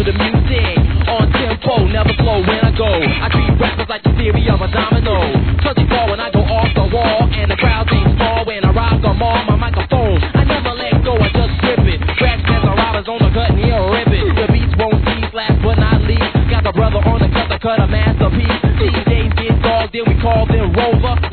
to the music. On tempo, never slow when I go. I treat rappers like the theory of a domino. Touchy ball when I go off the wall, and the crowd ain't small when I rock them all. My microphone, I never let go, I just grip it. Cracks as a robbers on the cut and he'll rip it. The beats won't cease, last but not least. Got the brother on the cut to cut a masterpiece. These days get dog, then we call them Rover.